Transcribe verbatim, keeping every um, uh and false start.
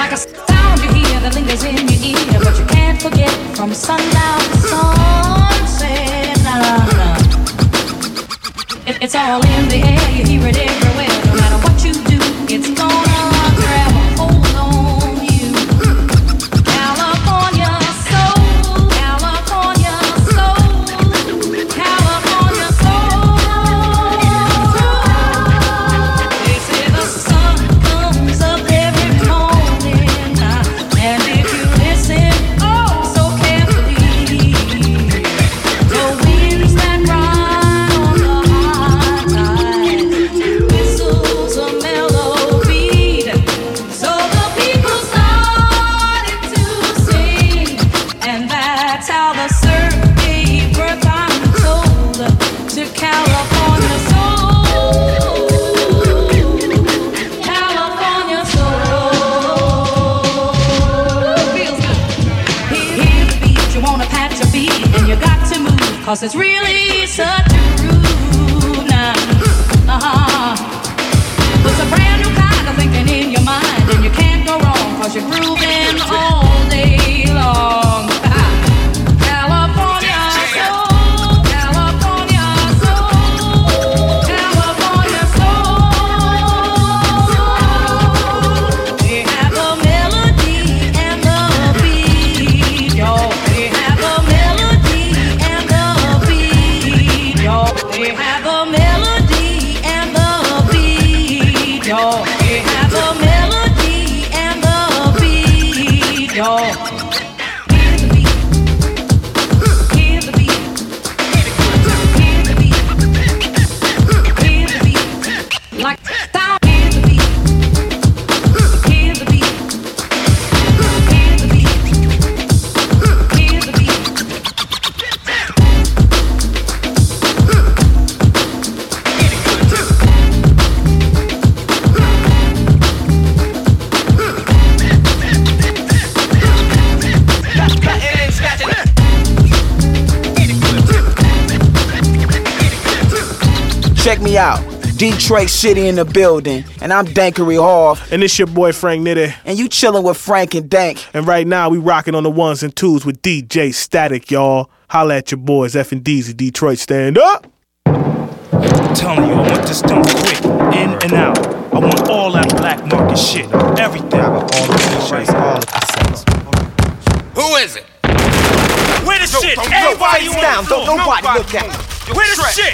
Like a sound you hear that lingers in your ear, but you can't forget from sundown to sunset. Nah, nah. It, it's all in the air, you hear it everywhere. No matter what you do, it's gonna grab a hold on you. California soul, California soul, California soul. They say the sun comes up every morning, and if you listen oh so carefully, the winds that ride on the high tide whistles a mellow beat. So the people started to sing, and that's how the surf gave birth, I'm told, to California soul. California soul. Feels good. Hear the beat, you wanna pat your feet, and you got to move, cause it's really such a groove now. Uh-huh. It's a brand new kind of thinking in your mind, and you can't go wrong, cause you're grooving all day long. California soul, California soul, California soul. They have a melody and the beat, y'all. They have a melody and the beat, y'all. They have a melody and the beat, y'all. They have a melody and the beat, y'all. Hear the beat, hear the beat, hear the beat, hear the beat, like stop. Hear the beat, hear the beat, hear the beat, hear the beat. Check me out, Detroit City in the building, and I'm Dankery Hall, And it's your boy Frank Nitty. and you chillin' with Frank and Dank. And right now we rocking on the ones and twos with D J Static, y'all. Holla at your boys, F and D's at Detroit. Stand up. I'm telling you, I want this done quick, in and out. I want all that black market shit, everything. All the t-shirts, all the cassettes. Who is it? Where the shit? Yo, Everybody yo, on down. the floor. Don't nobody look at me. Where the shit?